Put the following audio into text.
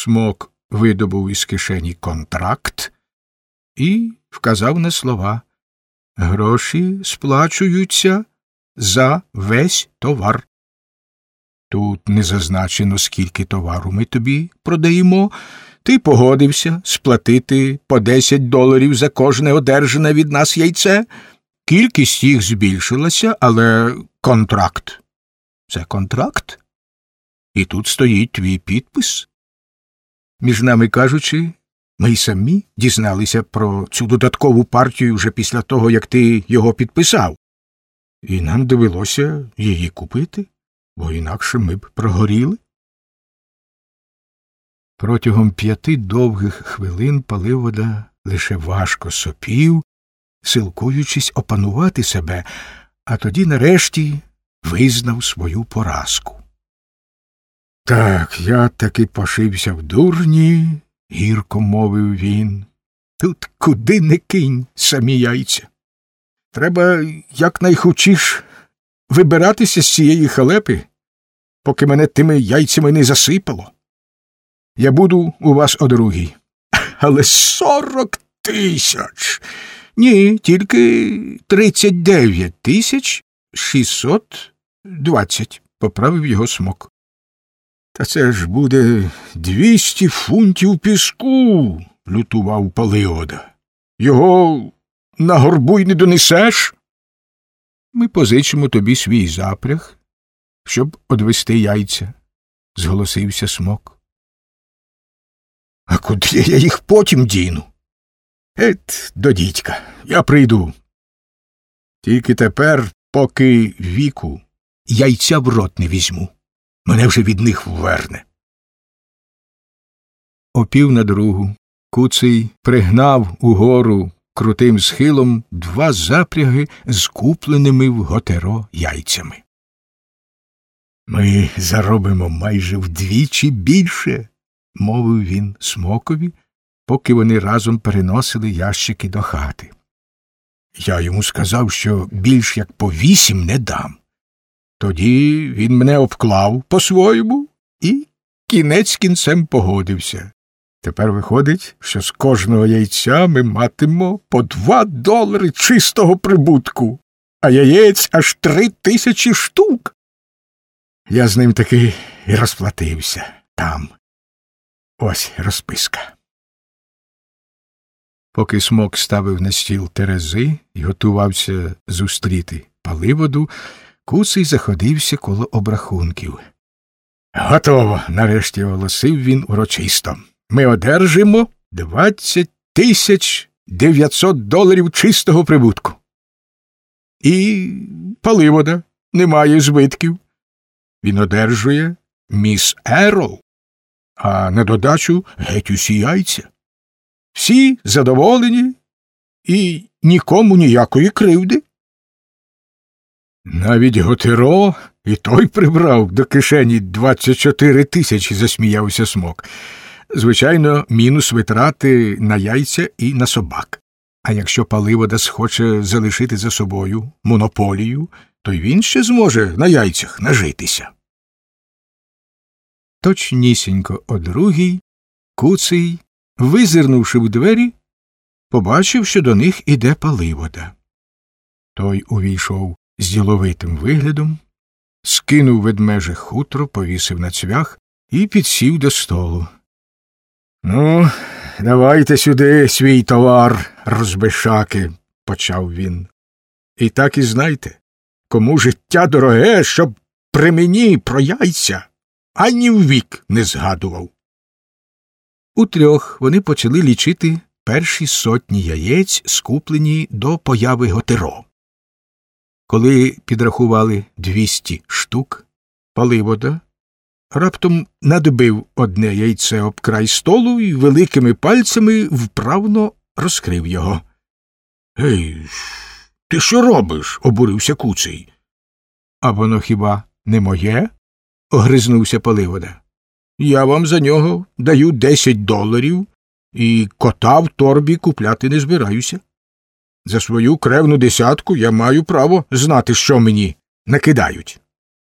Смок видобув із кишені контракт і вказав на слова: «Гроші сплачуються за весь товар. Тут не зазначено, скільки товару ми тобі продаємо. Ти погодився сплатити по $10 за кожне одержане від нас яйце. Кількість їх збільшилася, але контракт – це контракт. І тут стоїть твій підпис». Між нами кажучи, ми й самі дізналися про цю додаткову партію вже після того, як ти його підписав. І нам довелося її купити, бо інакше ми б прогоріли. Протягом 5 довгих хвилин Паливода лише важко сопів, силкуючись опанувати себе, а тоді нарешті визнав свою поразку. «Так, я таки пошився в дурні», — гірко мовив він. «Тут куди не кинь самі яйця. Треба якнайхутчіш вибиратися з цієї халепи, поки мене тими яйцями не засипало. Я буду у вас о 2:00. Але 40 000! Ні, тільки 39 620, поправив його Смок. Та це ж буде 200 фунтів піску, лютував Паливода. Його на горбу й не донесеш? Ми позичимо тобі свій запряг, щоб одвести яйця, зголосився Смок. А куди я їх потім діну? До дідька, я прийду. Тільки тепер, поки віку, яйця в рот не візьму. Мене вже від них вверне. О 1:45 Куций пригнав угору крутим схилом 2 запряги з купленими в Готеро яйцями. «Ми заробимо майже вдвічі більше», – мовив він Смокові, поки вони разом переносили ящики до хати. Я йому сказав, що більш як по 8 не дам. Тоді він мене обклав по-своєму і кінець кінцем погодився. Тепер виходить, що з кожного яйця ми матимемо по $2 чистого прибутку, а яєць аж 3000 штук. Я з ним таки і розплатився там. Ось розписка. Поки Смок ставив на стіл терези і готувався зустріти Паливоду, Куций заходився коло обрахунків. «Готово!» – нарешті оголосив він урочисто. «Ми одержимо $20 900 чистого прибутку. І Паливода не має збитків. Він одержує міс Ерол, а на додачу геть усі яйця. Всі задоволені і нікому ніякої кривди». «Навіть Готеро і той прибрав до кишені 24 000, засміявся Смок. «Звичайно, мінус витрати на яйця і на собак. А якщо Паливода схоче залишити за собою монополію, то й він ще зможе на яйцях нажитися». Точнісінько о 2:00 Куций, визирнувши в двері, побачив, що до них іде Паливода. Той увійшов з діловитим виглядом, скинув ведмеже хутро, повісив на цвях і підсів до столу. «Ну, давайте сюди свій товар, розбишаки», – почав він. «І так і знайте, кому життя дороге, щоб при мені про яйця ані ввік не згадував». Утрьох вони почали лічити перші 100 яєць, скуплені до появи Готеро. Коли підрахували 200 штук, Паливода раптом надбив одне яйце об край столу і великими пальцями вправно розкрив його. «Ей, ти що робиш?» – обурився Куций. «А воно хіба не моє?» – огризнувся Паливода. «Я вам за нього даю $10 і кота в торбі купляти не збираюся. За свою кревну десятку я маю право знати, що мені накидають».